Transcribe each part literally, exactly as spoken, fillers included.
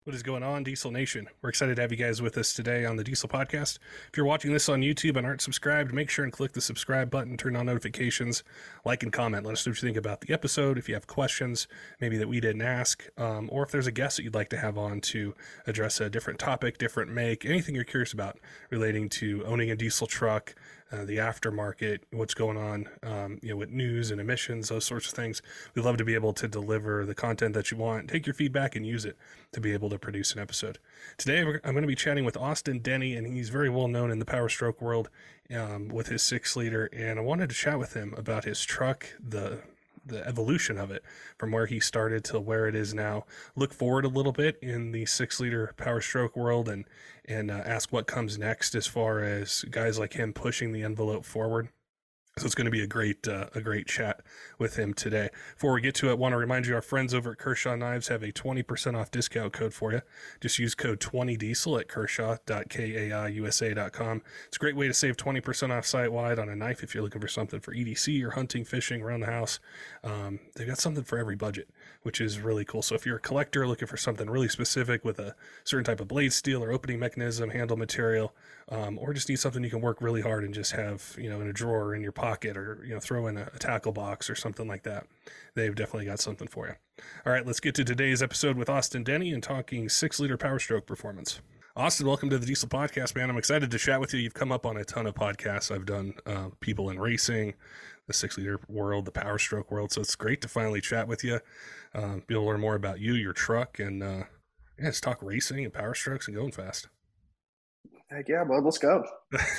What is going on, Diesel Nation? We're excited to have you guys with us today on the Diesel Podcast. If you're watching this on YouTube and aren't subscribed, make sure and click the subscribe button, turn on notifications, like and comment. Let us know what you think about the episode, if you have questions, maybe that we didn't ask, um, or if there's a guest that you'd like to have on to address a different topic, different make, anything you're curious about relating to owning a diesel truck, uh, the aftermarket, what's going on, um, you know, with news and emissions, those sorts of things. We'd love to be able to deliver the content that you want, take your feedback and use it to be able to produce an episode. Today, I'm going to be chatting with Austin Denny, and he's very well known in the Power Stroke world um, with his six liter. And I wanted to chat with him about his truck, the the evolution of it from where he started to where it is now. Look forward a little bit in the six liter Power Stroke world, and and uh, ask what comes next as far as guys like him pushing the envelope forward. So it's going to be a great uh, a great chat with him today. Before we get to it, I want to remind you our friends over at Kershaw Knives have a twenty percent off discount code for you. Just use code twenty diesel at kershaw dot kaiusa dot com. It's a great way to save twenty percent off site-wide on a knife if you're looking for something for E D C or hunting, fishing, around the house. Um, they've got something for every budget, which is really cool. So if you're a collector looking for something really specific with a certain type of blade steel or opening mechanism, handle material, um, or just need something you can work really hard and just have, you know, in a drawer or in your pocket, or, you know, throw in a, a tackle box or something like that, they've definitely got something for you. All right, let's get to today's episode with Austin Denny and talking six liter Power Stroke performance. Austin, welcome to the Diesel Podcast, man. I'm excited to chat with you. You've come up on a ton of podcasts. I've done uh, people in racing, the six liter world, the Power Stroke world. So it's great to finally chat with you, um, be able to learn more about you, your truck, and uh, yeah, just talk racing and Power Strokes and going fast. Heck yeah, bud, let's go.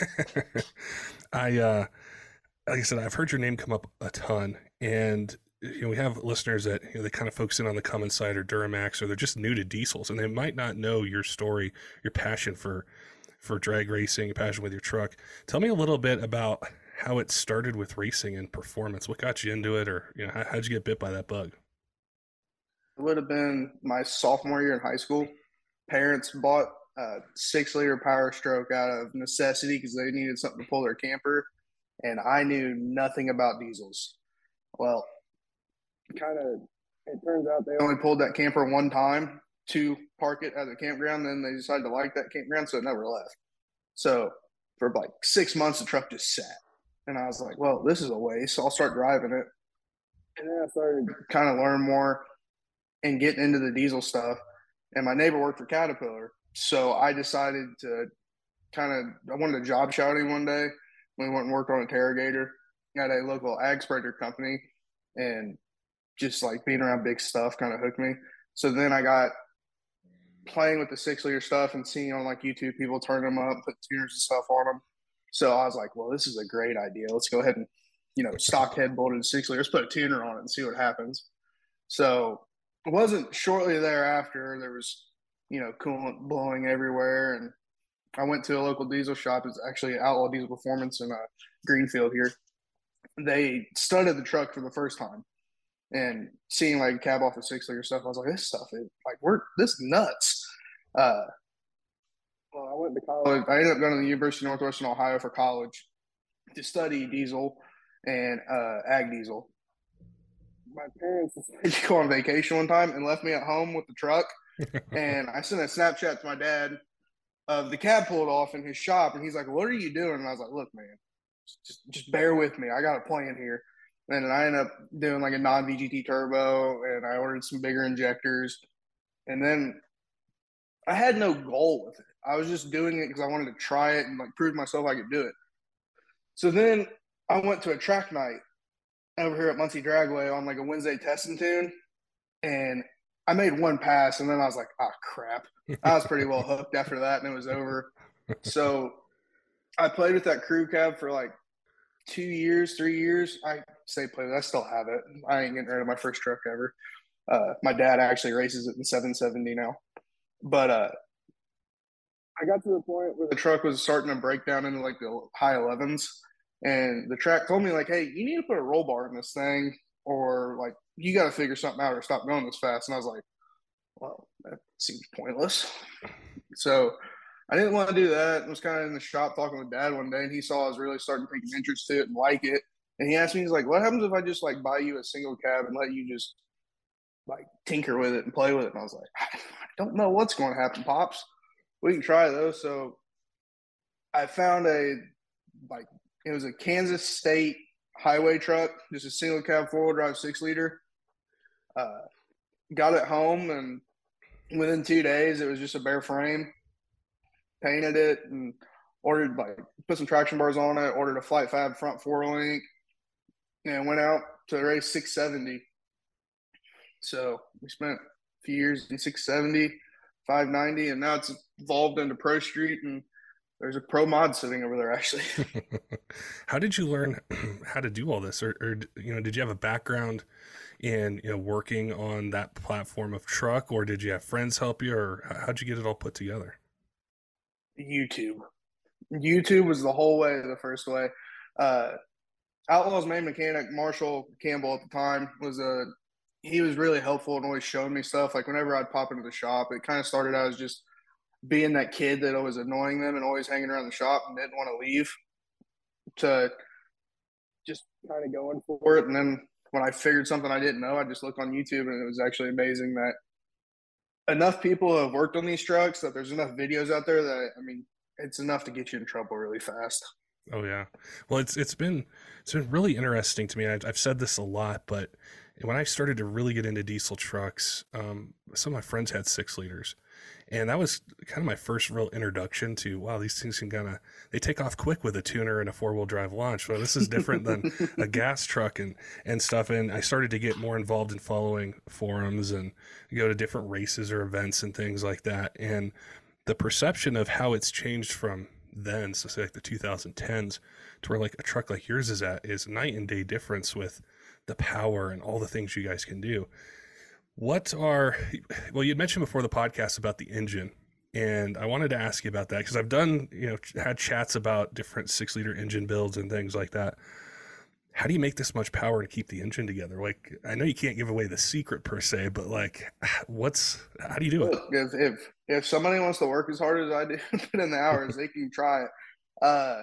I, uh, like I said, I've heard your name come up a ton, and you know, we have listeners that, you know, they kind of focus in on the Cummins side or Duramax, or they're just new to diesels, and they might not know your story, your passion for for drag racing, your passion with your truck. Tell me a little bit about how it started with racing and performance. What got you into it, or you know, how, how'd you get bit by that bug? It would have been my sophomore year in high school. Parents bought a six liter Power Stroke out of necessity because they needed something to pull their camper, and I knew nothing about diesels. Well, kind of, it turns out they only pulled that camper one time to park it at the campground. Then they decided to like that campground, so it never left. So for like six months, the truck just sat. And I was like, well, this is a waste. So I'll start driving it. And then I started kind of learn more and getting into the diesel stuff. And my neighbor worked for Caterpillar. So I decided to kind of, I wanted a job shouting one day. We went and worked on a Terragator at a local ag spreader company. And just like being around big stuff kind of hooked me. So then I got playing with the six liter stuff and seeing on like YouTube people turn them up, put tuners and stuff on them. So I was like, well, this is a great idea. Let's go ahead and, you know, stock head bolted six liter, let's put a tuner on it and see what happens. So it wasn't shortly thereafter, there was, you know, coolant blowing everywhere. And I went to a local diesel shop. It's actually Outlaw Diesel Performance in uh, Greenfield here. They studded the truck for the first time. And seeing like cab off the six liter stuff, I was like, this stuff is like, we're this is nuts. Uh, well, I went to college. I ended up going to the University of Northwestern Ohio for college to study diesel and uh, ag diesel. My parents decided to go on vacation one time and left me at home with the truck. And I sent a Snapchat to my dad of the cab pulled off in his shop, and he's like, "What are you doing?" And I was like, "Look, man, just just bear with me. I got a plan here." And I ended up doing like a non-V G T turbo, and I ordered some bigger injectors. And then I had no goal with it. I was just doing it because I wanted to try it and like prove myself I could do it. So then I went to a track night over here at Muncie Dragway on like a Wednesday testing tune, and I made one pass, and then I was like, "Ah, crap." I was pretty well hooked after that, and it was over. So I played with that crew cab for like two years, three years. I say play with it. I still have it. I ain't getting rid of my first truck ever. Uh, my dad actually races it in seven seventy now. But uh, I got to the point where the truck was starting to break down into like the high elevens. And the track told me, like, hey, you need to put a roll bar in this thing, or like, you got to figure something out or stop going this fast. And I was like, well, that seems pointless. So I didn't want to do that. I was kind of in the shop talking with dad one day, and he saw I was really starting to take an interest to it and like it. And he asked me, he's like, what happens if I just like buy you a single cab and let you just like tinker with it and play with it? And I was like, I don't know what's going to happen, Pops. We can try though. So I found a like it was a Kansas State highway truck, just a single cab four wheel drive six liter. Uh, got it home, and within two days, it was just a bare frame. Painted it and ordered like put some traction bars on it. Ordered a Flight Fab front four link, and went out to race six seventy. So we spent a few years in six seventy, five ninety, and now it's evolved into Pro Street, and there's a pro mod sitting over there actually. How did you learn how to do all this, or, or you know, did you have a background in you know working on that platform of truck, or did you have friends help you, or how'd you get it all put together? YouTube. YouTube was the whole way, the first way. Uh, Outlaw's main mechanic, Marshall Campbell at the time, was a he was really helpful and always showing me stuff. Like whenever I'd pop into the shop, it kind of started out as just being that kid that was annoying them and always hanging around the shop and didn't want to leave, to just kind of going for it. And then when I figured something I didn't know, I just looked on YouTube, and it was actually amazing that enough people have worked on these trucks that there's enough videos out there that, I mean, it's enough to get you in trouble really fast. Oh yeah. Well, it's it's been it's been really interesting to me. I've, I've said this a lot, but when I started to really get into diesel trucks, um, some of my friends had six liters, and that was kind of my first real introduction to wow, these things can kind of they take off quick with a tuner and a four wheel drive launch. Well, this is different than a gas truck and and stuff. And I started to get more involved in following forums and go to different races or events and things like that. And the perception of how it's changed from then, so say like the twenty tens to where like a truck like yours is at, is night and day difference with the power and all the things you guys can do. What are, well, you had mentioned before the podcast about the engine, and I wanted to ask you about that because I've done, you know, had chats about different six liter engine builds and things like that. How do you make this much power to keep the engine together? Like, I know you can't give away the secret per se, but like, what's, how do you do it? Look, if, if, if somebody wants to work as hard as I do, put in the hours, they can try it. Uh,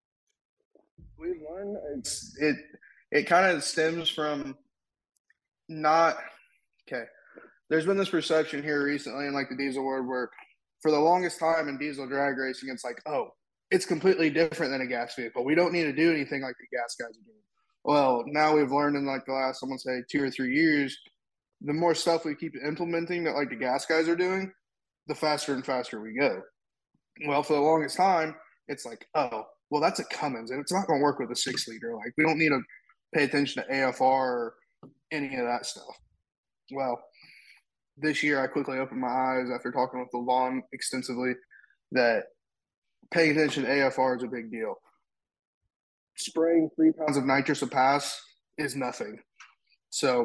we've learned it's, it, it kind of stems from not, okay. There's been this perception here recently in like the diesel world where for the longest time in diesel drag racing, it's like, oh, it's completely different than a gas vehicle. We don't need to do anything like the gas guys are doing. Well, now we've learned in like the last, I'm gonna say two or three years, the more stuff we keep implementing that like the gas guys are doing, the faster and faster we go. Well, for the longest time, it's like, oh, well, that's a Cummins, and it's not gonna work with a six liter. Like we don't need to pay attention to A F R or any of that stuff. Well, this year I quickly opened my eyes after talking with the lawn extensively that paying attention to A F R is a big deal. Spraying three pounds of nitrous a pass is nothing. So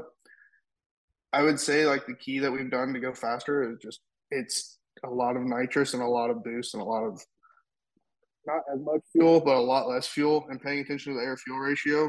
I would say like the key that we've done to go faster is just it's a lot of nitrous and a lot of boost and a lot of not as much fuel, but a lot less fuel, and paying attention to the air fuel ratio.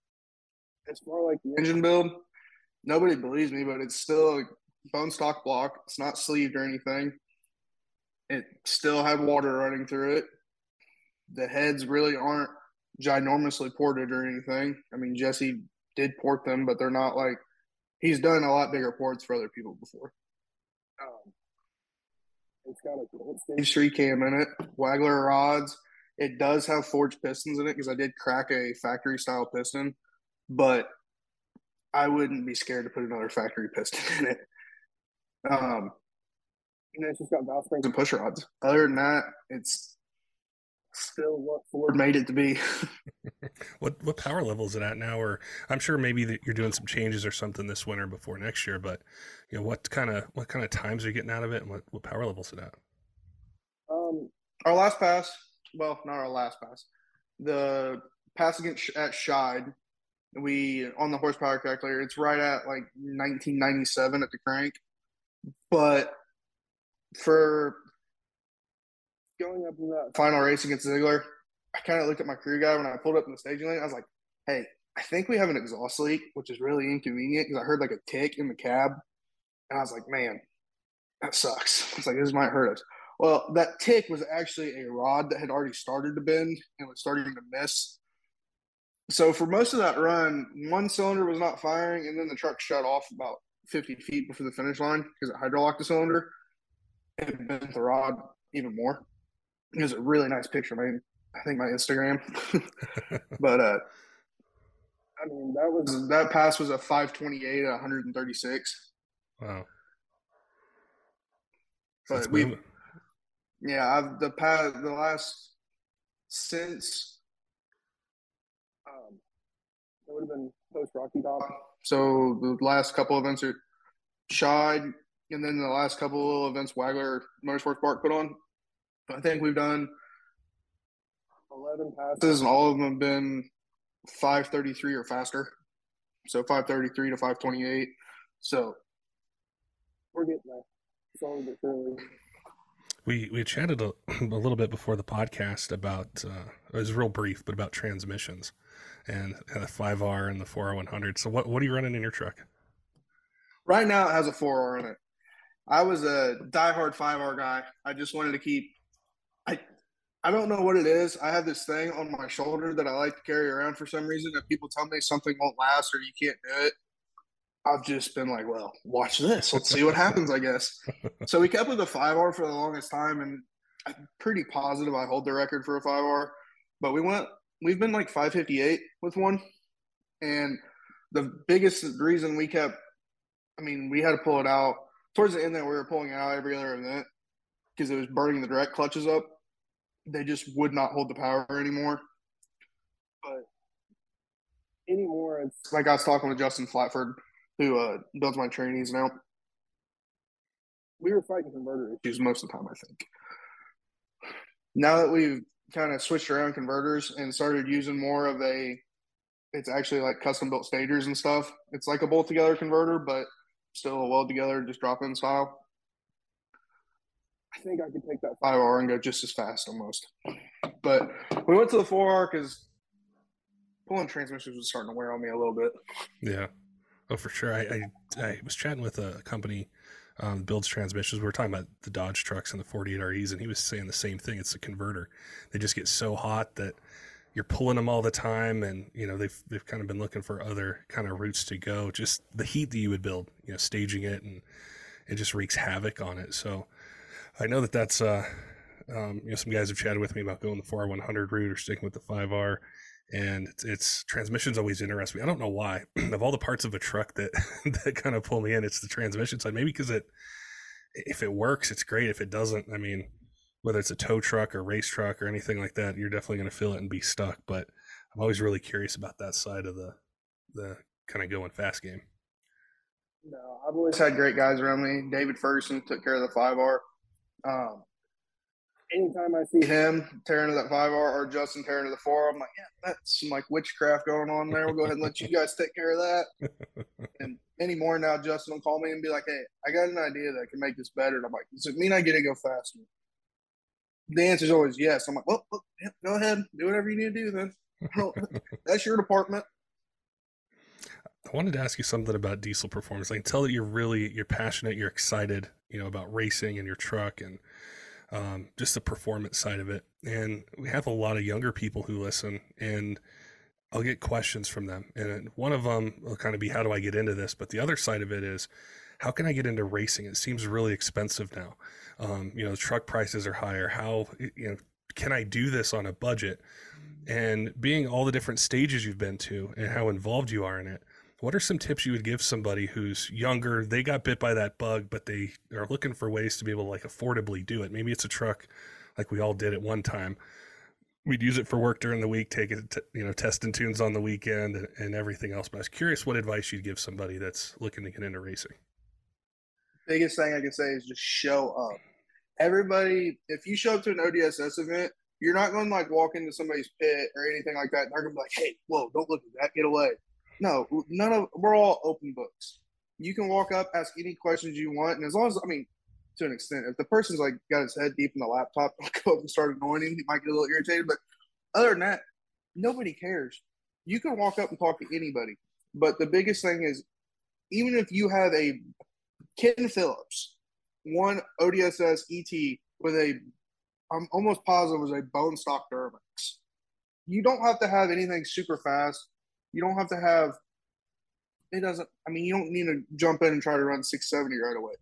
As far like the engine build, nobody believes me, but it's still a bone stock block. It's not sleeved or anything. It still had water running through it. The heads really aren't ginormously ported or anything. I mean, Jesse did port them, but they're not like he's done a lot bigger ports for other people before. Um, it's got a stage three cam in it, Wagler rods. It does have forged pistons in it because I did crack a factory style piston, but I wouldn't be scared to put another factory piston in it. Um, and it's just got valve springs and push rods. Other than that, it's still what Ford made it to be. what what power level is it at now? Or I'm sure maybe that you're doing some changes or something this winter before next year, but you know what kind of what kind of times are you getting out of it, and what, what power level is it at? Um, our last pass, well, not our last pass, the pass against at Shide, we on the horsepower calculator, it's right at like nineteen ninety-seven at the crank, but for going up in that final race against Ziegler, I kind of looked at my crew guy when I pulled up in the staging lane. I was like, hey, I think we have an exhaust leak, which is really inconvenient because I heard like a tick in the cab. And I was like, man, that sucks. It's like, this might hurt us. Well, that tick was actually a rod that had already started to bend and was starting to miss. So for most of that run, one cylinder was not firing, and then the truck shut off about fifty feet before the finish line because it hydrolocked the cylinder. it bent the rod even more. It was a really nice picture, man. I think my Instagram. But uh, I mean, that was that pass was a five twenty-eight at one thirty-six. Wow. So that's But we've moving. yeah, I've the past the last since um, it would have been post Rocky Top. So the last couple events are Shide, and then the last couple of events Wagler Motorsports Park put on. I think we've done eleven passes, and all of them have been five thirty-three or faster. So five thirty-three to five twenty-eight. So we're getting there. Slowly but surely. We we chatted a, a little bit before the podcast about uh, it was real brief, but about transmissions and, and the five R and the four R one hundred. So what what are you running in your truck? Right now, it has a four R in it. I was a diehard five R guy. I just wanted to keep. I I don't know what it is. I have this thing on my shoulder that I like to carry around for some reason. If people tell me something won't last or you can't do it, I've just been like, well, watch this. Let's see what happens, I guess. So we kept with the five R for the longest time, and I'm pretty positive I hold the record for a five R. But we went, we've been like five fifty-eight with one. And the biggest reason we kept, I mean, we had to pull it out towards the end that we were pulling it out every other event because it was burning the direct clutches up. They just would not hold the power anymore. But anymore, it's like I was talking with Justin Flatford, who uh, builds my trainees now. We were fighting converter issues most of the time, I think. Now that we've kind of switched around converters and started using more of a, it's actually like custom built stagers and stuff. It's like a bolt together converter, but still a weld together, just drop in style. I think I could take that five R and go just as fast almost. But we went to the four R because pulling transmissions was starting to wear on me a little bit. Yeah. Oh, for sure. I I, I was chatting with a company um, builds transmissions. We were talking about the Dodge trucks and the forty-eight R Es, and he was saying the same thing. It's a converter. They just get so hot that you're pulling them all the time, and you know they've they've kind of been looking for other kind of routes to go. Just the heat that you would build, you know, staging it, and it just wreaks havoc on it. So I know that that's uh, um, you know, some guys have chatted with me about going the four R one hundred route or sticking with the five R. And it's, it's transmissions always interest me. I don't know why. Of all the parts of a truck that that kind of pull me in, it's the transmission side. Maybe because it, if it works, it's great. If it doesn't, I mean, whether it's a tow truck or race truck or anything like that, you're definitely going to feel it and be stuck. But I'm always really curious about that side of the the kind of going fast game. No, I've always had great guys around me. David Ferguson took care of the five R. Um, anytime I see him tearing to that five R or Justin tearing to the four, I'm like, yeah, that's some like witchcraft going on there. We'll go ahead and let you guys take care of that. And anymore now, Justin will call me and be like, hey, I got an idea that can make this better. And I'm like, does it mean I get to go faster? The answer is always yes. I'm like, well, well yeah, go ahead, do whatever you need to do then. That's your department. I wanted to ask you something about diesel performance. I can tell that you're really you're passionate, you're excited, you know, about racing and your truck and um, just the performance side of it. And we have a lot of younger people who listen, and I'll get questions from them. And one of them will kind of be, how do I get into this? But the other side of it is, how can I get into racing? It seems really expensive now. Um, you know, the truck prices are higher. How, you know, can I do this on a budget? And being all the different stages you've been to and how involved you are in it, what are some tips you would give somebody who's younger? They got bit by that bug, but they are looking for ways to be able to like affordably do it. Maybe it's a truck like we all did at one time. We'd use it for work during the week, take it, to, you know, test and tunes on the weekend and, and everything else. But I was curious what advice you'd give somebody that's looking to get into racing. Biggest thing I can say is just show up. Everybody, if you show up to an O D S S event, you're not going to like walk into somebody's pit or anything like that. They're going to be like, hey, whoa, don't look at that, get away. No, none of we're all open books. You can walk up, ask any questions you want, and as long as I mean, to an extent, if the person's like got his head deep in the laptop, I'll go up and start annoying him. He might get a little irritated, but other than that, nobody cares. You can walk up and talk to anybody. But the biggest thing is, even if you have a Ken Phillips, one O D S S E T with a, I'm almost positive was a bone stock Duramax. You don't have to have anything super fast. You don't have to have, it doesn't, I mean, you don't need to jump in and try to run six seventy right away.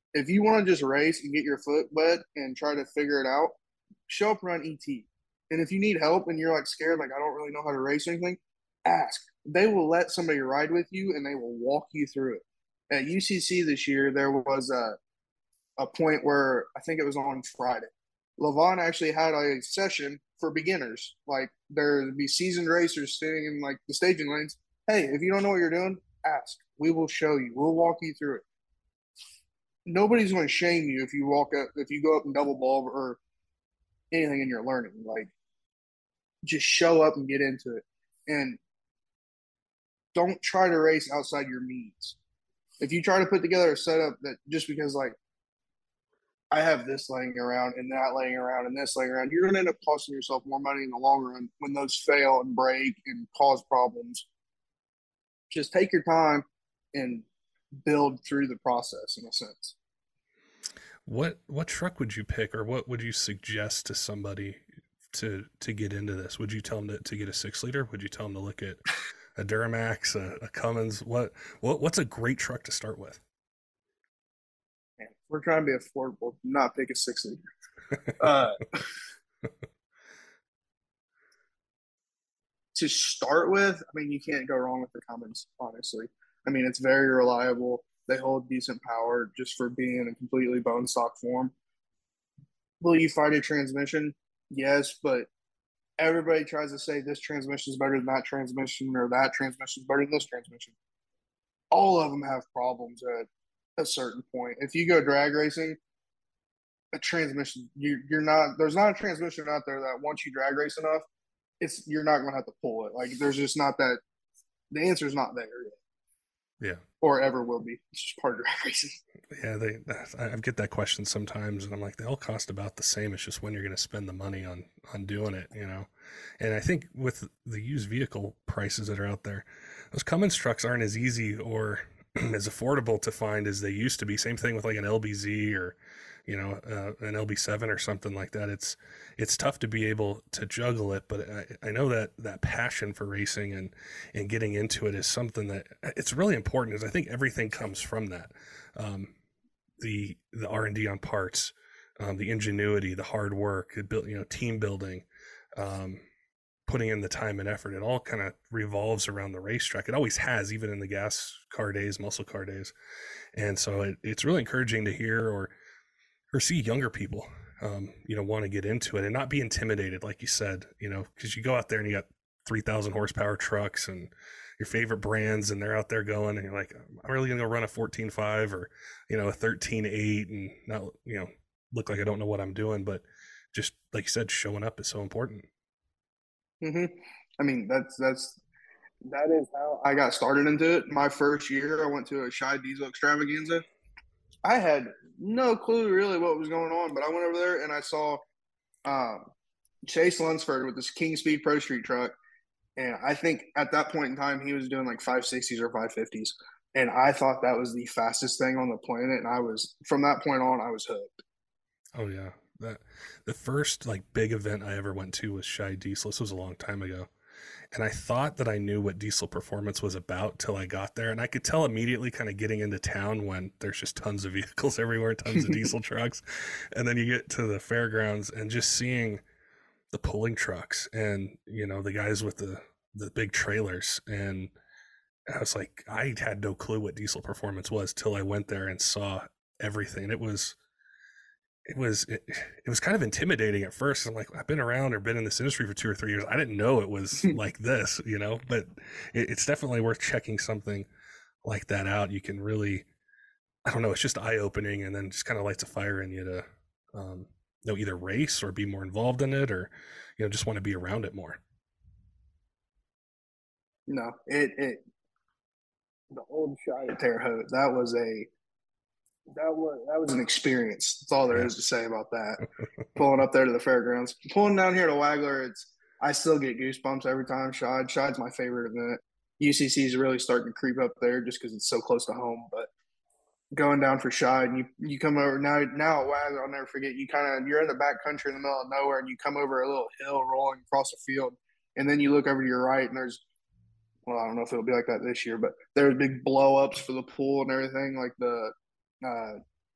If you want to just race and get your foot wet and try to figure it out, show up around E T. And if you need help and you're like scared, like I don't really know how to race or anything, ask. They will let somebody ride with you and they will walk you through it. At U C C this year, there was a a point where I think it was on Friday. Levon actually had a session for beginners. Like there'd be seasoned racers sitting in like the staging lanes. Hey, if you don't know what you're doing, ask. We will show you. We'll walk you through it. Nobody's going to shame you if you walk up, if you go up and double ball or anything in your learning. Like just show up and get into it. And don't try to race outside your means. If you try to put together a setup that just because like I have this laying around and that laying around and this laying around, you're going to end up costing yourself more money in the long run when those fail and break and cause problems. Just take your time and build through the process in a sense. What what truck would you pick, or what would you suggest to somebody to to get into this? Would you tell them to, to get a six liter? Would you tell them to look at a Duramax, a, a Cummins? What what what's a great truck to start with? Man, we're trying to be affordable. Not pick a six liter. uh, to start with, I mean, you can't go wrong with the Cummins, honestly. I mean, it's very reliable. They hold decent power just for being in a completely bone stock form. Will you fight a transmission? Yes, but everybody tries to say this transmission is better than that transmission or that transmission is better than this transmission. All of them have problems at a certain point. If you go drag racing, a transmission, you, you're not, there's not a transmission out there that once you drag race enough, it's, you're not going to have to pull it. Like there's just not that, the answer is not there yet. Yeah. Or ever will be. It's just part of drag racing. Yeah, they. I get that question sometimes, and I'm like, they all cost about the same. It's just when you're going to spend the money on on doing it, you know. And I think with the used vehicle prices that are out there, those Cummins trucks aren't as easy or as affordable to find as they used to be. Same thing with like an L B Z or, you know, uh, an L B seven or something like that. It's it's tough to be able to juggle it, but I, I know that that passion for racing and and getting into it is something that it's really important. Because I think everything comes from that, um, the the R and D on parts, um, the ingenuity, the hard work, the build, you know, team building, um, putting in the time and effort. It all kind of revolves around the racetrack. It always has, even in the gas car days, muscle car days, and so it, it's really encouraging to hear or or see younger people, um, you know, want to get into it and not be intimidated, like you said, you know, because you go out there and you got three thousand horsepower trucks and your favorite brands, and they're out there going, and you're like, I'm really going to go run a fourteen five or, you know, a thirteen eight and not, you know, look like I don't know what I'm doing. But just like you said, showing up is so important. Mm-hmm. I mean, that's, that's, that is how I got started into it. My first year, I went to a Shy Diesel extravaganza. I had no clue really what was going on, but I went over there and I saw um, Chase Lunsford with this King Speed Pro Street truck. And I think at that point in time, he was doing like five sixties or five fifties. And I thought that was the fastest thing on the planet. And I was, from that point on, I was hooked. Oh, yeah. That the first like big event I ever went to was Shy Diesel. This was a long time ago. And I thought that I knew what Diesel Performance was about till I got there. And I could tell immediately kind of getting into town when there's just tons of vehicles everywhere, tons of diesel trucks. And then you get to the fairgrounds and just seeing the pulling trucks and, you know, the guys with the, the big trailers. And I was like, I had no clue what Diesel Performance was till I went there and saw everything. It was, it was it, it was kind of intimidating at first. I'm like, I've been around or been in this industry for two or three years. I didn't know it was like this, you know, but it, it's definitely worth checking something like that out. You can really, I don't know, it's just eye opening, and then just kind of lights a fire in you to, um, you know, either race or be more involved in it, or, you know, just want to be around it more. No, it, it, the old Shy at Terre Haute, that was a, That was that was an experience. That's all there Yeah. is to say about that. Pulling up there to the fairgrounds, pulling down here to Wagler, it's I still get goosebumps every time. Shad, Shad's my favorite event. U C C is really starting to creep up there just because it's so close to home. But going down for Shad, and you you come over now now at Wagler, I'll never forget. You kind of you're in the back country in the middle of nowhere, and you come over a little hill rolling across the field, and then you look over to your right, and there's well, I don't know if it'll be like that this year, but there's big blow ups for the pool and everything, like the. Uh,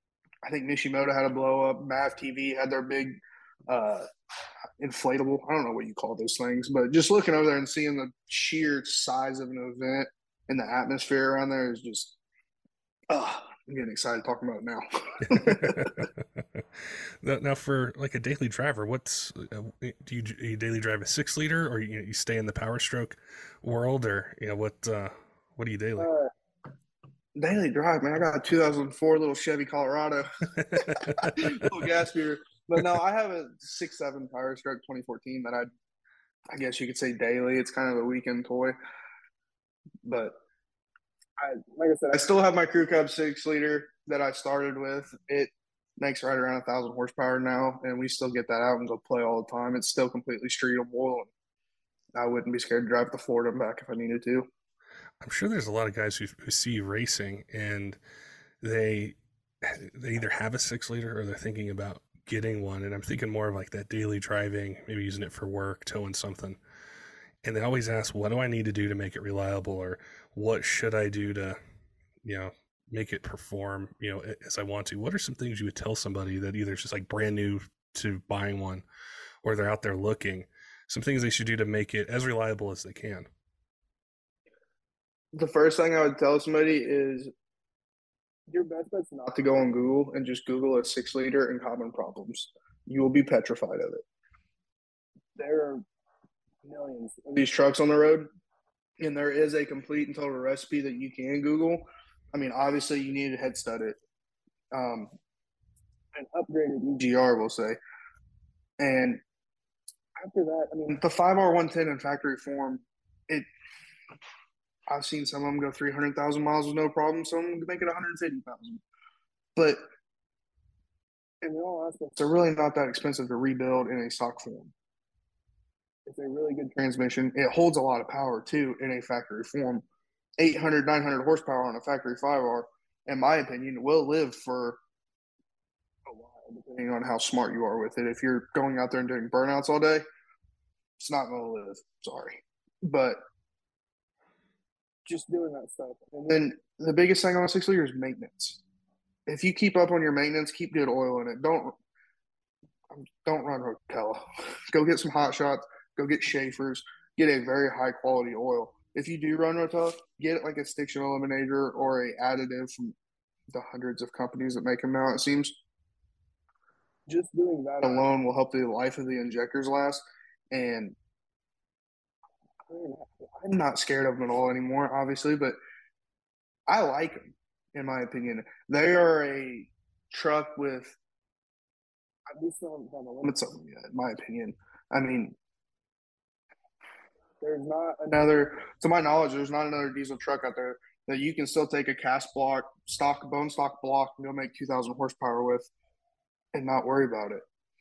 I think Nishimoto had a blow up. Mav T V had their big uh, inflatable. I don't know what you call those things, but just looking over there and seeing the sheer size of an event and the atmosphere around there is just, oh, I'm getting excited talking about it now. now, now, for like a daily driver, what's uh, do you, do you daily drive a six liter, or you, you stay in the Power Stroke world, or you know what uh, what do you daily? Uh, daily drive, man. I got a two thousand four little Chevy Colorado, little gas beer. But no, I have a six seven Power Stroke twenty fourteen that I, I guess you could say daily. It's kind of a weekend toy, but I, like I said, I still have my Crew Cab six liter that I started with. It makes right around a thousand horsepower now, and we still get that out and go play all the time. It's still completely streetable, and I wouldn't be scared to drive to Florida and back if I needed to. I'm sure there's a lot of guys who, who see you racing and they they either have a six liter or they're thinking about getting one. And I'm thinking more of like that daily driving, maybe using it for work, towing something. And they always ask, what do I need to do to make it reliable, or what should I do to, you know, make it perform, you know, as I want to? What are some things you would tell somebody that either is just like brand new to buying one, or they're out there looking, some things they should do to make it as reliable as they can? The first thing I would tell somebody is your best bet's not to go on Google and just Google a six liter and common problems. You will be petrified of it. There are millions of these trucks on the road, and there is a complete and total recipe that you can Google. I mean, obviously, you need to head stud it. Um, an upgraded E G R, we'll say. And after that, I mean, the five R one ten in factory form, it I've seen some of them go three hundred thousand miles with no problem. Some of them make it one hundred fifty thousand. But in all aspects, they're really not that expensive to rebuild in a stock form. It's a really good transmission. It holds a lot of power, too, in a factory form. eight hundred, nine hundred horsepower on a factory five R, in my opinion, will live for a while, depending on how smart you are with it. If you're going out there and doing burnouts all day, it's not going to live. Sorry. But just doing that stuff. And then the biggest thing on a six liter is maintenance. If you keep up on your maintenance, keep good oil in it. Don't don't run Rotella. Go get some hot shots. Go get Schaefer's. Get a very high quality oil. If you do run Rotella, get it like a stiction eliminator or a additive from the hundreds of companies that make them now, it seems. Just doing that alone will help the life of the injectors last. And I'm not scared of them at all anymore, obviously, but I like them, in my opinion. They are a truck with, we still haven't found the limits of them yet, in my opinion. I mean, there's not another, to my knowledge, there's not another diesel truck out there that you can still take a cast block, stock, bone stock block, and go make two thousand horsepower with and not worry about it.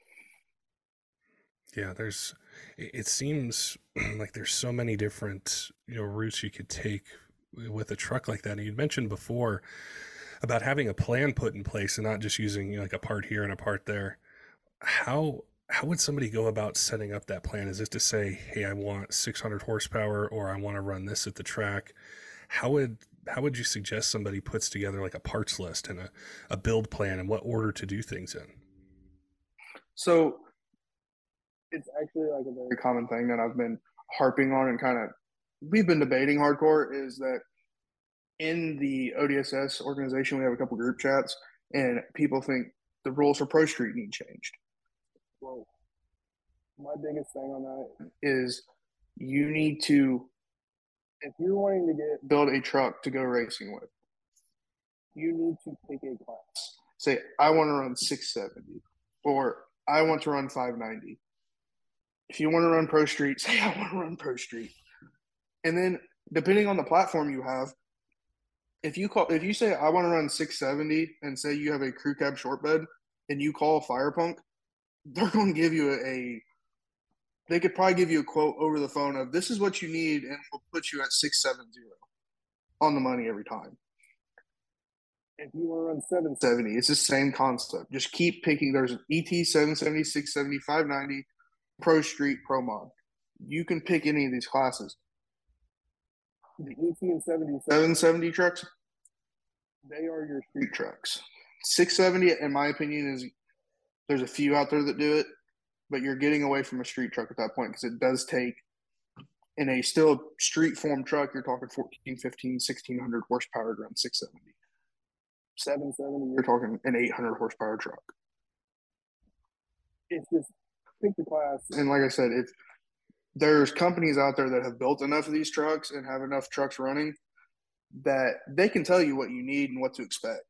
Yeah, there's, it seems like there's so many different, you know, routes you could take with a truck like that. And you'd mentioned before about having a plan put in place and not just using, you know, like a part here and a part there. How, how would somebody go about setting up that plan? Is it to say, hey, I want six hundred horsepower, or I want to run this at the track? How would, how would you suggest somebody puts together like a parts list and a, a build plan and what order to do things in? So it's actually like a very common thing that I've been harping on and kind of we've been debating hardcore is that in the O D S S organization, we have a couple group chats, and people think the rules for Pro Street need changed. Well, my biggest thing on that is you need to, if you're wanting to get build a truck to go racing with, you need to pick a class. Say, I want to run six seventy, or I want to run five ninety. If you want to run Pro Street, say, I want to run Pro Street. And then, depending on the platform you have, if you call, if you say I want to run six seventy, and say you have a crew cab short bed, and you call Firepunk, they're going to give you a, a. They could probably give you a quote over the phone of this is what you need, and we'll put you at six seventy on the money every time. If you want to run seven seventy, it's the same concept. Just keep picking. There's an E T seven seventy, six seventy, five ninety, Pro Street, Pro Mod. You can pick any of these classes. The E T and seventy, seven seventy trucks, they are your street trucks. six seventy, in my opinion, is there's a few out there that do it, but you're getting away from a street truck at that point because it does take in a still street form truck, you're talking fourteen, fifteen, sixteen hundred horsepower to run six seventy. seven seventy, you're talking an eight hundred horsepower truck. It's just pick the class. And like I said, if there's companies out there that have built enough of these trucks and have enough trucks running that they can tell you what you need and what to expect.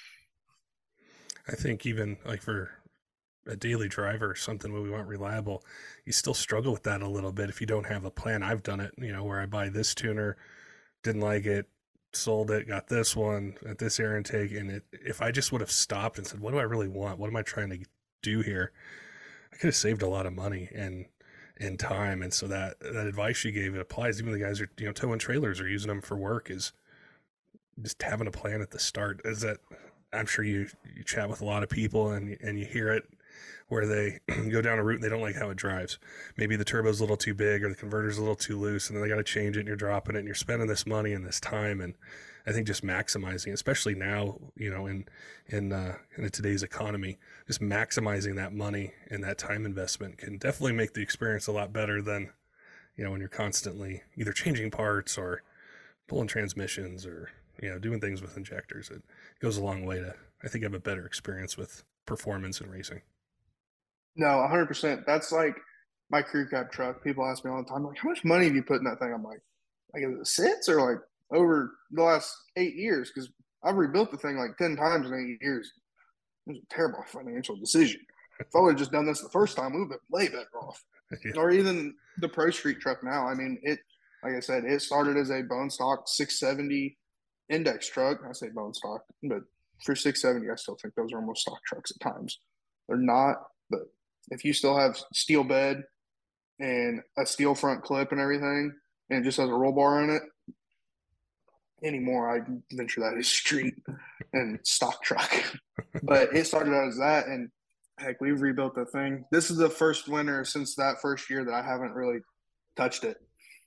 I think even like for a daily driver or something where we want reliable, you still struggle with that a little bit if you don't have a plan. I've done it, you know, where I buy this tuner, didn't like it, sold it, got this one at this air intake, and it, if I just would have stopped and said, what do I really want? What am I trying to do here? I could have saved a lot of money and and time. And so that that advice you gave, it applies. Even the guys are, you know, towing trailers or using them for work, is just having a plan at the start. Is that I'm sure you you chat with a lot of people and and you hear it where they go down a route and they don't like how it drives. Maybe the turbo's a little too big or the converter's a little too loose, and then they got to change it, and you're dropping it and you're spending this money and this time. And I think just maximizing, especially now, you know, in in uh, in today's economy, just maximizing that money and that time investment can definitely make the experience a lot better than, you know, when you're constantly either changing parts or pulling transmissions or, you know, doing things with injectors. It goes a long way to, I think, have a better experience with performance and racing. No, one hundred percent. That's like my crew cab truck. People ask me all the time, like, how much money have you put in that thing? I'm like, like, is it since or like over the last eight years? Because I've rebuilt the thing like ten times in eight years. It was a terrible financial decision. If I would have just done this the first time, we would have been way better off. Yeah. Or even the Pro Street truck now. I mean, it, like I said, it started as a bone stock six seventy index truck. I say bone stock, but for six seventy, I still think those are almost stock trucks at times. They're not, but if you still have steel bed and a steel front clip and everything, and it just has a roll bar in it, anymore, I venture that is street and stock truck. But it started out as that, and heck, we've rebuilt the thing. This is the first winter since that first year that I haven't really touched it.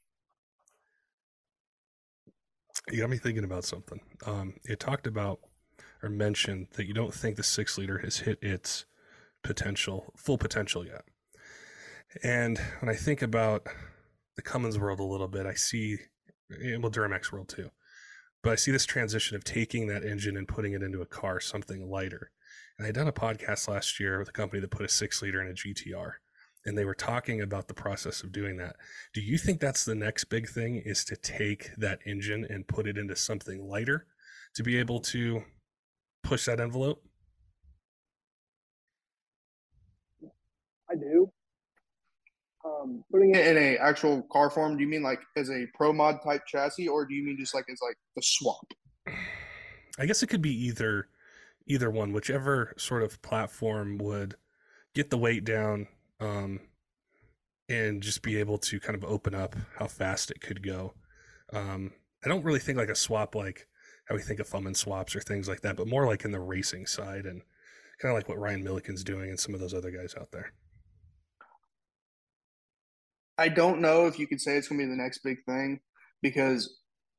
You got me thinking about something. Um, you talked about or mentioned that you don't think the six liter has hit its potential, full potential yet. And when I think about the Cummins world a little bit, I see, well, Duramax world too, but I see this transition of taking that engine and putting it into a car, something lighter. And I done a podcast last year with a company that put a six liter in a G T R, and they were talking about the process of doing that. Do you think that's the next big thing, is to take that engine and put it into something lighter to be able to push that envelope? I do. Um, putting it in a actual car form, do you mean like as a Pro Mod type chassis, or do you mean just like as like the swap? I guess it could be either either one, whichever sort of platform would get the weight down, um, and just be able to kind of open up how fast it could go. Um, I don't really think like a swap like how we think of Fummin swaps or things like that, but more like in the racing side and kind of like what Ryan Milliken's doing and some of those other guys out there. I don't know if you could say it's going to be the next big thing, because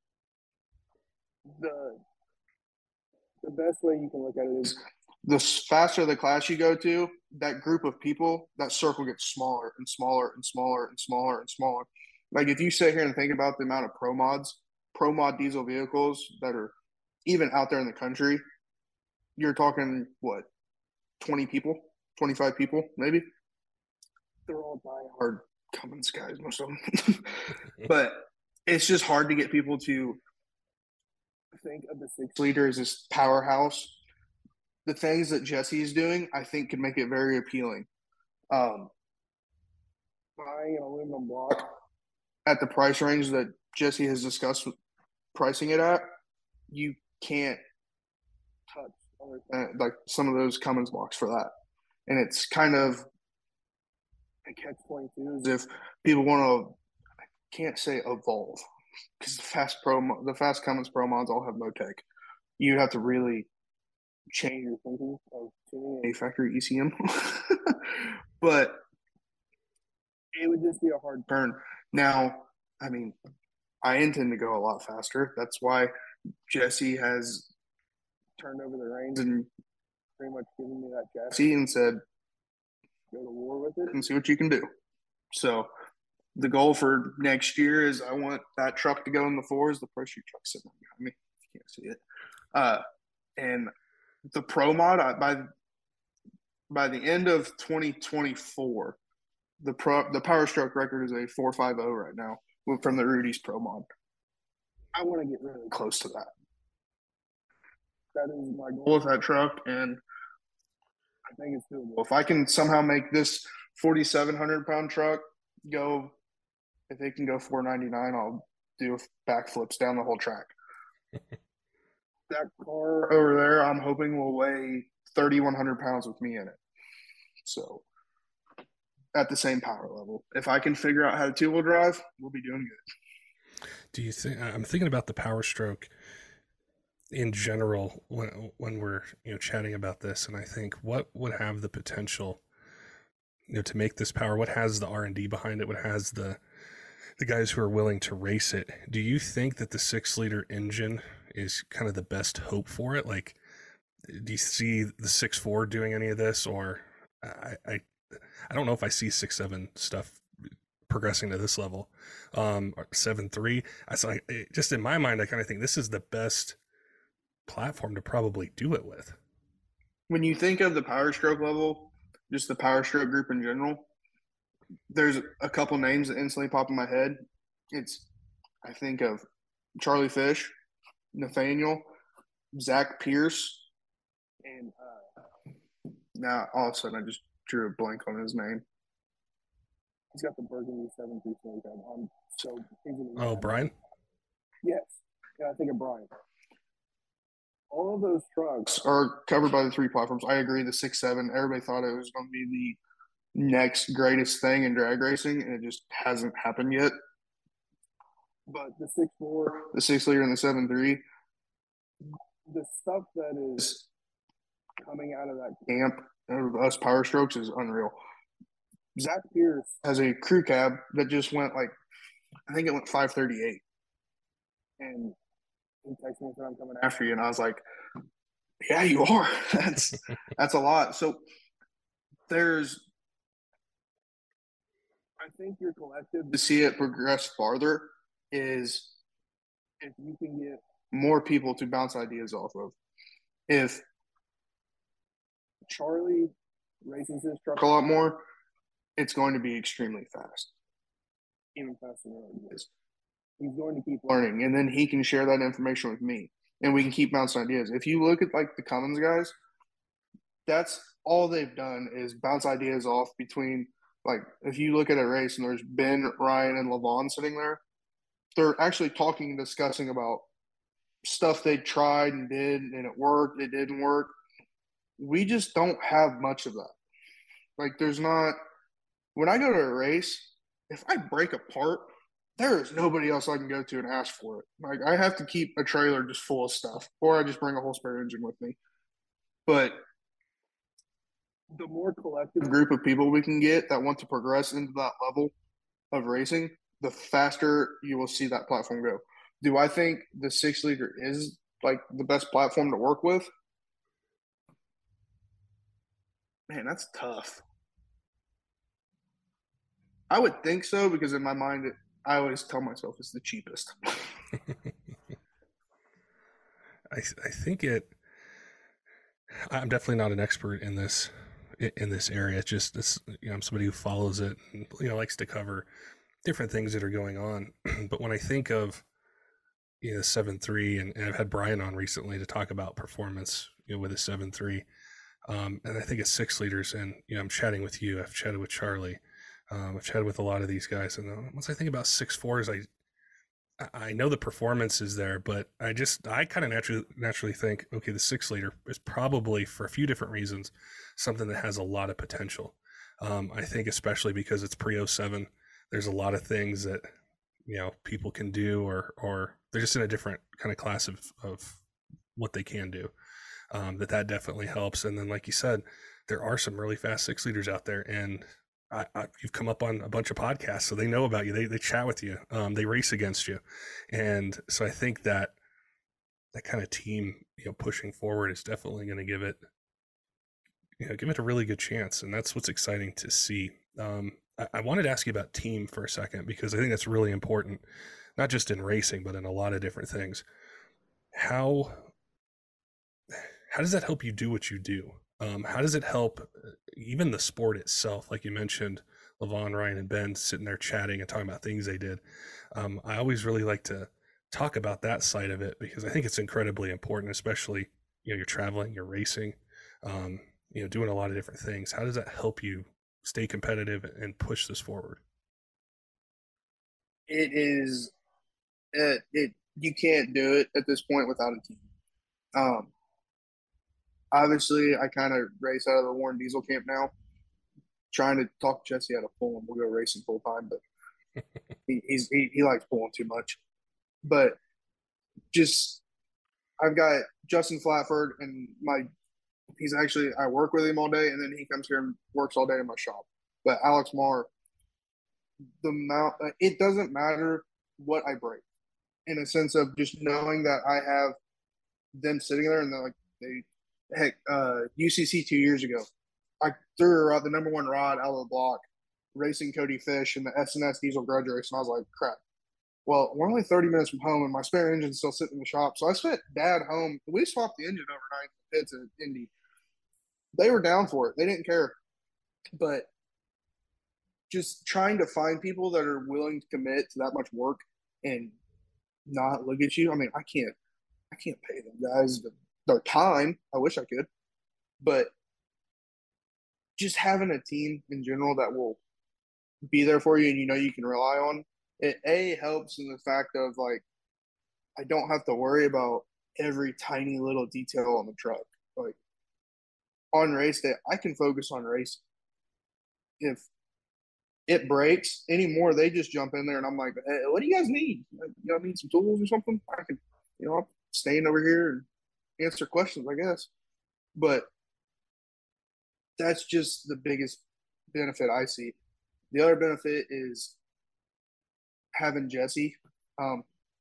the the best way you can look at it is the faster the class you go to, that group of people, that circle gets smaller and smaller and smaller and smaller and smaller. Like if you sit here and think about the amount of pro mods, pro mod diesel vehicles that are even out there in the country, you're talking what, twenty people, twenty-five people, maybe. They're all diehard Cummins guys, most of them. But it's just hard to get people to think of the six liter as this powerhouse. The things that Jesse is doing, I think, could make it very appealing. Um, buying an aluminum block at the price range that Jesse has discussed pricing it at, you can't touch other, like some of those Cummins blocks for that. And it's kind of a catch twenty-two is if people want to, I can't say evolve, because the fast pro, the fast Cummins Pro mods all have Motec. You have to really change your thinking of tuning a factory E C M. But it would just be a hard turn. Now, I mean, I intend to go a lot faster. That's why Jesse has turned over the reins and pretty much given me that chassis and said, go to war with it and see what you can do. So the goal for next year is I want that truck to go in the fours. The Pro Street truck sitting behind me. You can't see it. Uh, and the Pro Mod, I, by by the end of twenty twenty-four, the pro the Power Stroke record is a four fifty right now from the Rudy's Pro Mod. I want to get really close to that. That is my goal with that truck, and I think it's doable. If I can somehow make this forty-seven hundred pound truck go, if it can go four ninety-nine, I'll do backflips down the whole track. That car over there, I'm hoping will weigh thirty-one hundred pounds with me in it. So at the same power level, if I can figure out how to two-wheel drive, we'll be doing good. Do you think, I'm thinking about the Power Stroke in general when when we're, you know, chatting about this, and I think what would have the potential, you know, to make this power, what has the R and D behind it, what has the the guys who are willing to race it. Do you think that the six liter engine is kind of the best hope for it? Like, do you see the six four doing any of this, or I I, I don't know if I see six seven stuff progressing to this level. Um, seven three. I so I, just in my mind, I kind of think this is the best platform to probably do it with. When you think of the Power Stroke level, just the Power Stroke group in general, there's a couple names that instantly pop in my head. It's, I think of Charlie Fish, Nathaniel, Zach Pierce, and uh, now all of a sudden I just drew a blank on his name. He's got the Burgundy seven three four. I'm so thinking. Oh, Brian? Yes. Yeah, I think of Brian. All of those trucks are covered by the three platforms. I agree. The six seven, everybody thought it was going to be the next greatest thing in drag racing, and it just hasn't happened yet. But the six four, the six liter, and the seven three, the stuff that is coming out of that camp of us Power Strokes is unreal. Zach Pierce has a crew cab that just went like, I think it went five thirty-eight. And he texted me and said, I'm coming after you. And I was like, yeah, you are. That's that's a lot. So there's, I think your collective to see it progress farther is if you can get more people to bounce ideas off of. If Charlie races his truck a lot more, it's going to be extremely fast. Even faster than it is. He's going to keep learning, and then he can share that information with me, and we can keep bouncing ideas. If you look at like the Cummins guys, that's all they've done is bounce ideas off between, like, if you look at a race and there's Ben, Ryan, and Levon sitting there, they're actually talking and discussing about stuff they tried and did, and it worked, it didn't work. We just don't have much of that. Like, there's not – when I go to a race, if I break a part – there is nobody else I can go to and ask for it. Like, I have to keep a trailer just full of stuff, or I just bring a whole spare engine with me. But the more collective group of people we can get that want to progress into that level of racing, the faster you will see that platform go. Do I think the six liter is like the best platform to work with? Man, that's tough. I would think so, because in my mind, it, I always tell myself it's the cheapest. I I think it. I'm definitely not an expert in this in this area. It's just this, you know, I'm somebody who follows it and, you know, likes to cover different things that are going on. But when I think of, you know, seven three, and, and I've had Brian on recently to talk about performance, you know, with a seven three, um, and I think it's six liters. And, you know, I'm chatting with you. I've chatted with Charlie. Um, I've chatted with a lot of these guys, and uh, once I think about six fours, I I know the performance is there, but I just I kind of naturally naturally think, okay, the six liter is probably, for a few different reasons, something that has a lot of potential. Um, I think especially because it's pre oh seven, there's a lot of things that, you know, people can do, or or they're just in a different kind of class of of what they can do. Um, that that definitely helps. And then, like you said, there are some really fast six liters out there, and I, I, you've come up on a bunch of podcasts, so they know about you. They they chat with you. Um, they race against you, and so I think that that kind of team, you know, pushing forward is definitely going to give it you know, give it a really good chance, and that's what's exciting to see. Um, I, I wanted to ask you about team for a second because I think that's really important, not just in racing, but in a lot of different things. How how does that help you do what you do? Um, how does it help uh, even the sport itself? Like you mentioned, Levon, Ryan, and Ben sitting there chatting and talking about things they did. Um, I always really like to talk about that side of it because I think it's incredibly important, especially you know you're traveling, you're racing, um, you know, doing a lot of different things. How does that help you stay competitive and push this forward? It is it, it you can't do it at this point without a team. Um, Obviously, I kind of race out of the Warren Diesel camp now. Trying to talk Jesse out of pulling. We'll go racing full time, but he, he's he, he likes pulling too much. But just I've got Justin Flatford and my he's actually I work with him all day, and then he comes here and works all day in my shop. But Alex Marr, the amount it doesn't matter what I break, in a sense of just knowing that I have them sitting there and they're like they heck uh, U C C two years ago, I threw out the number one rod out of the block, racing Cody Fish in the S N S Diesel Grudge Race, and I was like, crap. Well, we're only thirty minutes from home, and my spare engine's still sitting in the shop. So I spent Dad home. We swapped the engine overnight in the pits at Indy. They were down for it. They didn't care. But just trying to find people that are willing to commit to that much work and not look at you. I mean, I can't, I can't pay them guys their time. I wish I could, but just having a team in general that will be there for you and you know you can rely on it. A helps in the fact of like I don't have to worry about every tiny little detail on the truck. Like on race day, I can focus on racing. If it breaks anymore, they just jump in there and I'm like, hey, what do you guys need? You know, need some tools or something? I can, you know, I'll stand over here and answer questions, I guess. But that's just the biggest benefit I see. The other benefit is having Jesse. Um,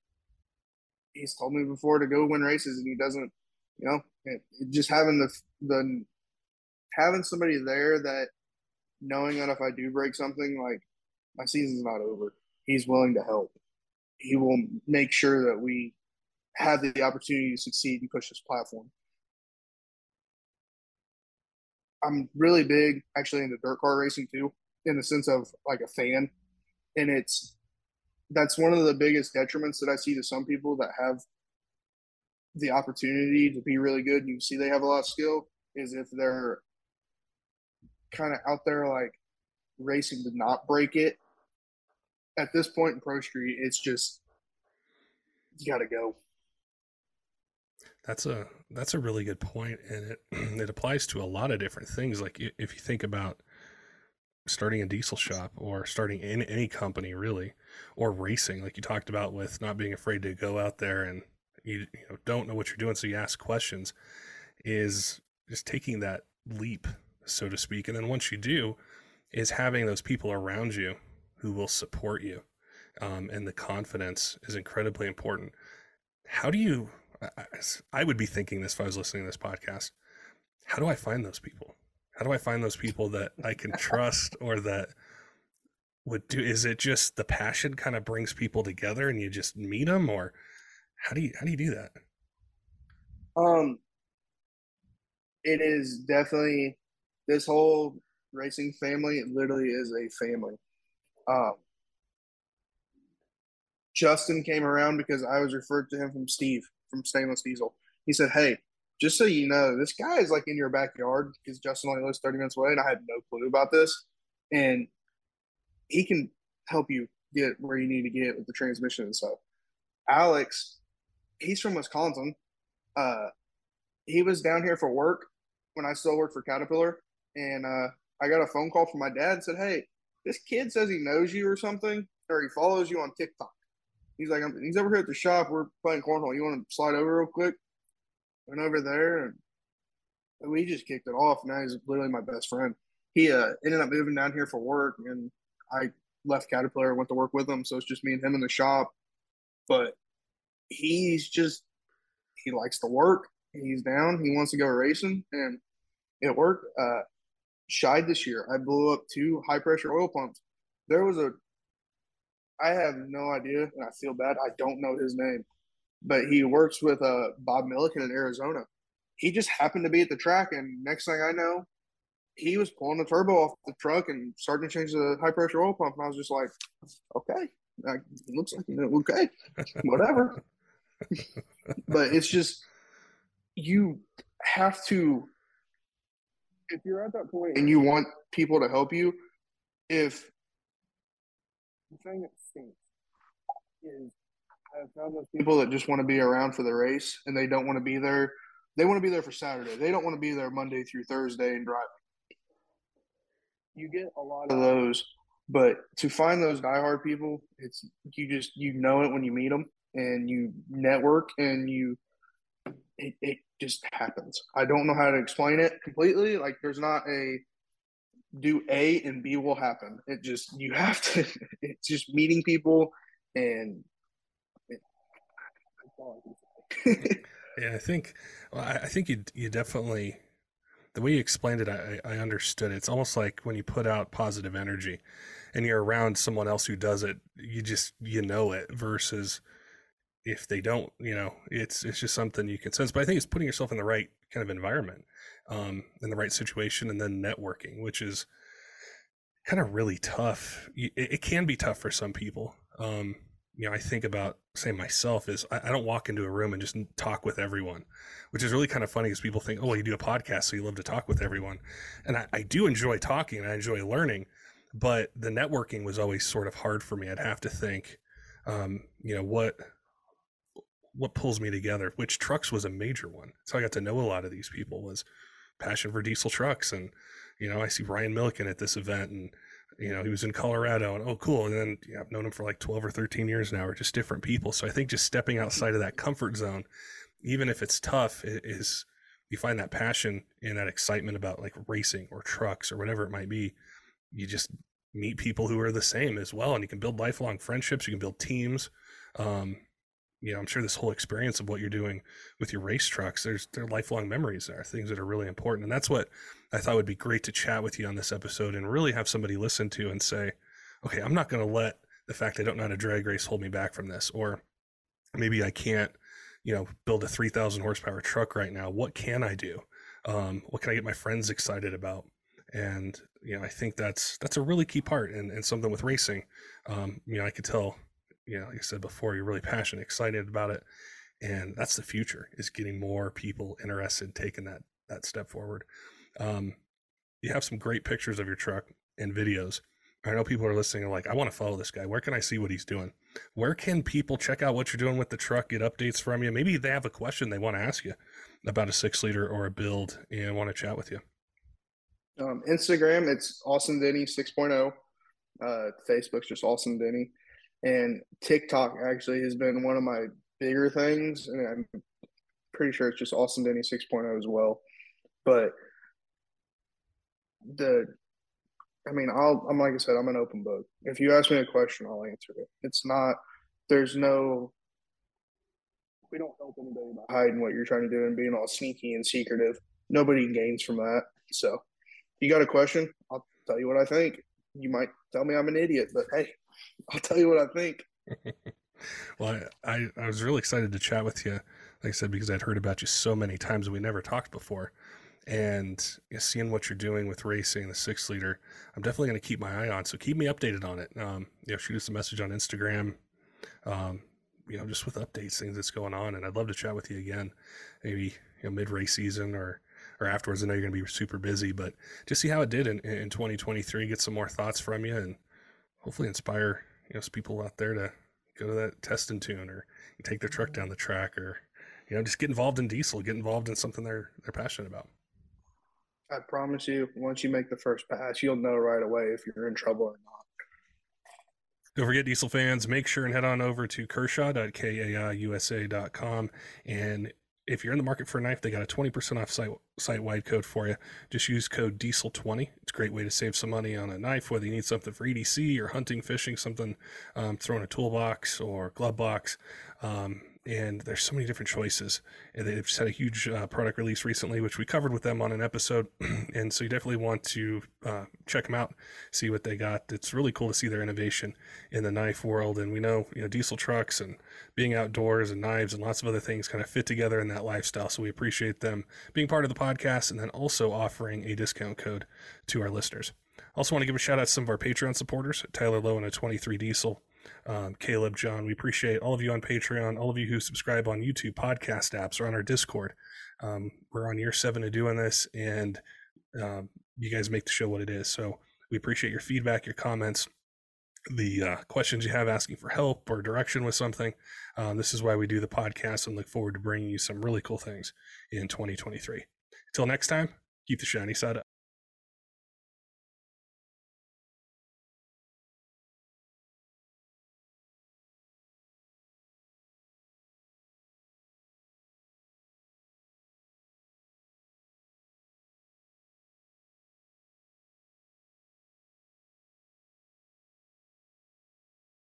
he's told me before to go win races, and he doesn't. You know, it, it just having the the having somebody there that knowing that if I do break something, like my season's not over. He's willing to help. He will make sure that we have the opportunity to succeed and push this platform. I'm really big actually into dirt car racing too, in the sense of like a fan. And it's that's one of the biggest detriments that I see to some people that have the opportunity to be really good. You see they have a lot of skill, is if they're kind of out there like racing to not break it. At this point in Pro Street, it's just you got to go. That's a that's a really good point, and it it applies to a lot of different things. Like if you think about starting a diesel shop or starting in any company really, or racing, like you talked about with not being afraid to go out there and you, you know don't know what you're doing, so you ask questions, is just taking that leap, so to speak. And then once you do, is having those people around you who will support you, um, and the confidence is incredibly important. How do you I, I would be thinking this if I was listening to this podcast. How do I find those people? How do I find those people that I can trust or that would do? Is it just the passion kind of brings people together and you just meet them, or how do you how do you do that? Um, it is definitely this whole racing family. It literally is a family. Um, Justin came around because I was referred to him from Steve from Stainless Diesel. He said, "Hey, just so you know, this guy is like in your backyard because Justin only lives thirty minutes away, and I had no clue about this. And he can help you get where you need to get with the transmission and stuff." Alex, he's from Wisconsin. Uh, he was down here for work when I still worked for Caterpillar, and uh, I got a phone call from my dad and said, "Hey, this kid says he knows you or something, or he follows you on TikTok." He's like, he's over here at the shop. We're playing cornhole. You want to slide over real quick? Went over there, and we just kicked it off. Now he's literally my best friend. He uh, ended up moving down here for work, and I left Caterpillar, went to work with him. So it's just me and him in the shop. But he's just, he likes to work. He's down. He wants to go racing. And It worked. Uh, Shied this year, I blew up two high pressure oil pumps. There was a, I have no idea, and I feel bad. I don't know his name, but he works with uh, Bob Milliken in Arizona. He just happened to be at the track, and next thing I know, he was pulling the turbo off the truck and starting to change the high pressure oil pump. And I was just like, okay, that looks like okay, whatever. But it's just you have to, if you're at that point and you want people to help you, if the thing that stinks is I've found those people that just want to be around for the race and they don't want to be there. They want to be there for Saturday. They don't want to be there Monday through Thursday and driving. You get a lot of those, but to find those diehard people, it's you just you know it when you meet them and you network and you it, it just happens. I don't know how to explain it completely. Like there's not a do A and B will happen. It just you have to. It's just meeting people and. It, Yeah, I think well, I, I think you you definitely the way you explained it, I, I understood it. It's almost like when you put out positive energy and you're around someone else who does it, you just you know it versus if they don't, you know, it's it's just something you can sense. But I think it's putting yourself in the right kind of environment, um, in the right situation, and then networking, which is kind of really tough. It, it can be tough for some people. Um, you know, I think about, say, myself is I, I don't walk into a room and just talk with everyone, which is really kind of funny because people think, oh, well, you do a podcast, so you love to talk with everyone. And I, I do enjoy talking and I enjoy learning, but the networking was always sort of hard for me. I'd have to think, um, you know, what, what pulls me together, which trucks was a major one. So I got to know a lot of these people was passion for diesel trucks. And, you know, I see Ryan Milliken at this event and, you know, he was in Colorado and, oh, cool. And then yeah, I've known him for like twelve or thirteen years now. We're just different people. So I think just stepping outside of that comfort zone, even if it's tough, is you find that passion and that excitement about like racing or trucks or whatever it might be. You just meet people who are the same as well. And you can build lifelong friendships. You can build teams. Um, you know, I'm sure this whole experience of what you're doing with your race trucks, there's there are lifelong memories there, things that are really important. And that's what I thought would be great to chat with you on this episode and really have somebody listen to and say, okay, I'm not going to let the fact I don't know how to drag race hold me back from this. Or maybe I can't, you know, build a three thousand horsepower truck right now. What can I do? Um, what can I get my friends excited about? And, you know, I think that's, that's a really key part and, and something with racing. Um, you know, I could tell, you know, like I said before, you're really passionate, excited about it. And that's the future, is getting more people interested in taking that, that step forward. Um, you have some great pictures of your truck and videos. I know people are listening and like, I want to follow this guy. Where can I see what he's doing? Where can people check out what you're doing with the truck, get updates from you? Maybe they have a question they want to ask you about a six liter or a build and want to chat with you. Um, Instagram, it's Austin Denny six point oh. Uh, Facebook's just Austin Denny. And TikTok actually has been one of my bigger things. And I'm pretty sure it's just Austin Denny six point oh as well. But the, I mean, I'll, I'm like I said, I'm an open book. If you ask me a question, I'll answer it. It's not, there's no, we don't help anybody by hiding what you're trying to do and being all sneaky and secretive. Nobody gains from that. So, you got a question? I'll tell you what I think. You might tell me I'm an idiot, but hey, I'll tell you what I think. Well, I, I was really excited to chat with you, like I said, because I'd heard about you so many times and we never talked before. And you know, seeing what you're doing with racing the six liter, I'm definitely going to keep my eye on. So keep me updated on it. Um, you know, shoot us a message on Instagram, um, you know, just with updates, things that's going on. And I'd love to chat with you again, maybe, you know, mid race season or, or afterwards. I know you're going to be super busy, but just see how it did in, in twenty twenty-three, get some more thoughts from you and hopefully inspire, you know, some people out there to go to that test and tune or take their truck down the track or, you know, just get involved in diesel, get involved in something they're, they're passionate about. I promise you, once you make the first pass, you'll know right away if you're in trouble or not. Don't forget, diesel fans, make sure and head on over to kershaw dot kaiusa dot com. And if you're in the market for a knife, they got a twenty percent off site, site-wide code for you. Just use code diesel twenty. It's a great way to save some money on a knife, whether you need something for E D C or hunting, fishing, something, um, throw in a toolbox or glove box. Um, and there's so many different choices. And they've just had a huge uh, product release recently, which we covered with them on an episode. And so you definitely want to uh, check them out, see what they got. It's really cool to see their innovation in the knife world. And we know, you know, diesel trucks and being outdoors and knives and lots of other things kind of fit together in that lifestyle. So we appreciate them being part of the podcast and then also offering a discount code to our listeners. Also want to give a shout out to some of our Patreon supporters, Tyler Lowe and a twenty-three Diesel, um, Caleb, John. We appreciate all of you on Patreon, all of you who subscribe on YouTube podcast apps or on our Discord. Um, we're on year seven of doing this, and um, you guys make the show what it is. So we appreciate your feedback, your comments, the uh, questions you have asking for help or direction with something. Um, this is why we do the podcast, and look forward to bringing you some really cool things in twenty twenty-three. Until next time, keep the shiny side up.